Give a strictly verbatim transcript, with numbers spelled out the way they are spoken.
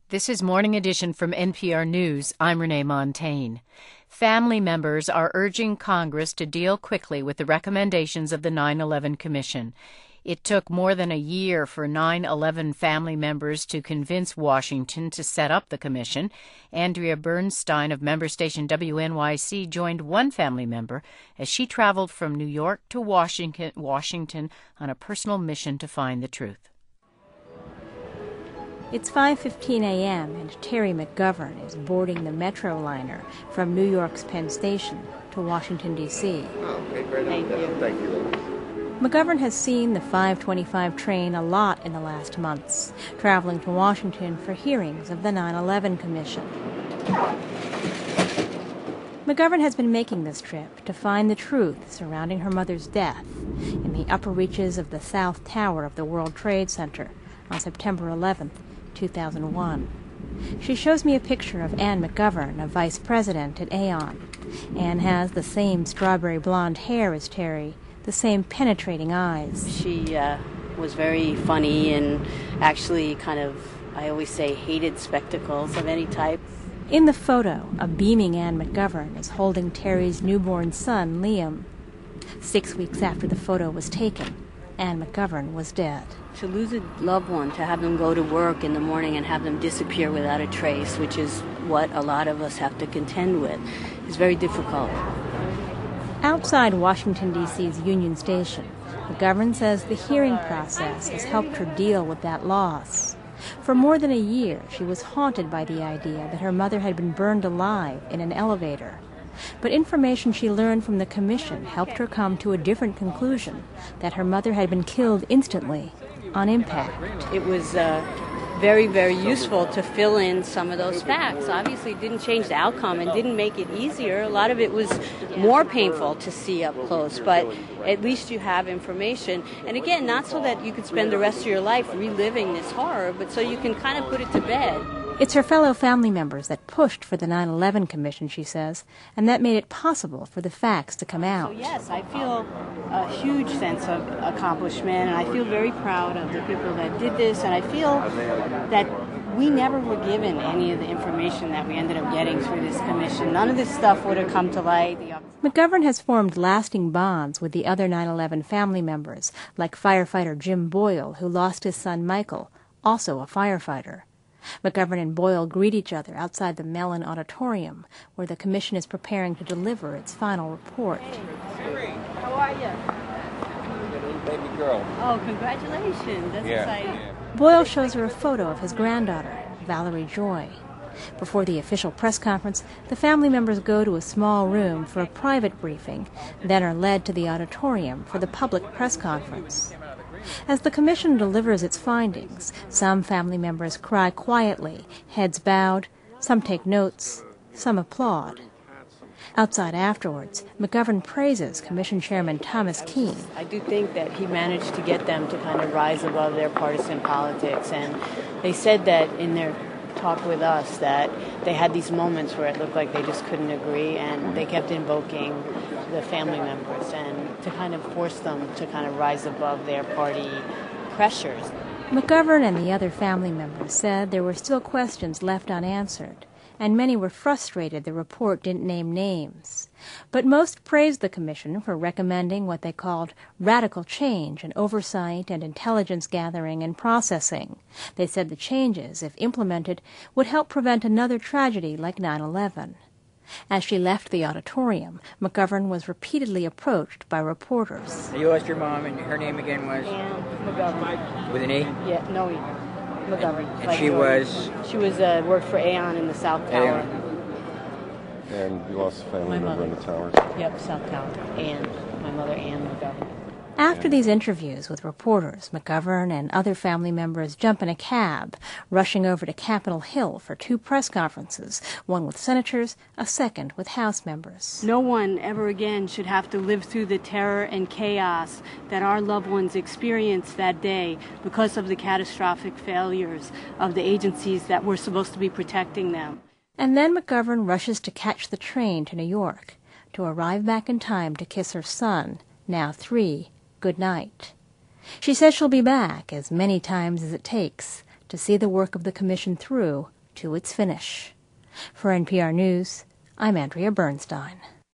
This is Morning Edition from N P R News. I'm Renee Montaigne. Family members are urging Congress to deal quickly with the recommendations of the nine eleven Commission. It took more than a year for nine eleven family members to convince Washington to set up the commission. Andrea Bernstein of member station W N Y C joined one family member as she traveled from New York to Washington, Washington on a personal mission to find the truth. It's five fifteen a.m. and Terry McGovern is boarding the Metro liner from New York's Penn Station to Washington, D C Oh, okay, great. Thank you. Thank you. McGovern has seen the five twenty-five train a lot in the last months, traveling to Washington for hearings of the nine eleven Commission. McGovern has been making this trip to find the truth surrounding her mother's death in the upper reaches of the South Tower of the World Trade Center on September eleventh, two thousand one. She shows me a picture of Anne McGovern, a vice president at Aon. Anne has the same strawberry blonde hair as Terry, the same penetrating eyes. She uh, was very funny and actually kind of, I always say, hated spectacles of any type. In the photo, a beaming Anne McGovern is holding Terry's newborn son, Liam. Six weeks after the photo was taken, Anne McGovern was dead. To lose a loved one, to have them go to work in the morning and have them disappear without a trace, which is what a lot of us have to contend with, is very difficult. Outside Washington, D C's Union Station, McGovern says the hearing process has helped her deal with that loss. For more than a year, she was haunted by the idea that her mother had been burned alive in an elevator. But information she learned from the commission helped her come to a different conclusion, that her mother had been killed instantly, on impact. It was uh, very, very useful to fill in some of those facts. Obviously, it didn't change the outcome and didn't make it easier. A lot of it was more painful to see up close, but at least you have information. And again, not so that you could spend the rest of your life reliving this horror, but so you can kind of put it to bed. It's her fellow family members that pushed for the nine eleven Commission, she says, and that made it possible for the facts to come out. So yes, I feel a huge sense of accomplishment, and I feel very proud of the people that did this, and I feel that we never were given any of the information that we ended up getting through this commission. None of this stuff would have come to light. McGovern has formed lasting bonds with the other nine eleven family members, like firefighter Jim Boyle, who lost his son Michael, also a firefighter. McGovern and Boyle greet each other outside the Mellon Auditorium, where the commission is preparing to deliver its final report. Hey, how are you? Little baby girl. Oh, congratulations. That's Yeah. exciting. Yeah. Boyle shows her a photo of his granddaughter, Valerie Joy. Before the official press conference, the family members go to a small room for a private briefing, then are led to the auditorium for the public press conference. As the commission delivers its findings, some family members cry quietly, heads bowed, some take notes, some applaud. Outside afterwards, McGovern praises Commission Chairman Thomas Keane. I do think that he managed to get them to kind of rise above their partisan politics, and they said that in their talk with us that they had these moments where it looked like they just couldn't agree, and they kept invoking the family members and to kind of force them to kind of rise above their party pressures. McGovern and the other family members said there were still questions left unanswered, and many were frustrated the report didn't name names. But most praised the commission for recommending what they called radical change in oversight and intelligence gathering and processing. They said the changes, if implemented, would help prevent another tragedy like nine eleven. As she left the auditorium, McGovern was repeatedly approached by reporters. You asked your mom, and her name again was? Anne McGovern. With an E? Yeah, no E. McGovern. And Like she yours. was? She was uh, worked for Aon in the South Tower. And you lost a family My member mother. in the towers. Yep, South Tower. Anne. My mother, Anne McGovern. After these interviews with reporters, McGovern and other family members jump in a cab, rushing over to Capitol Hill for two press conferences, one with senators, a second with House members. No one ever again should have to live through the terror and chaos that our loved ones experienced that day because of the catastrophic failures of the agencies that were supposed to be protecting them. And then McGovern rushes to catch the train to New York, to arrive back in time to kiss her son, now three, good night. She says she'll be back as many times as it takes to see the work of the commission through to its finish. For N P R News, I'm Andrea Bernstein.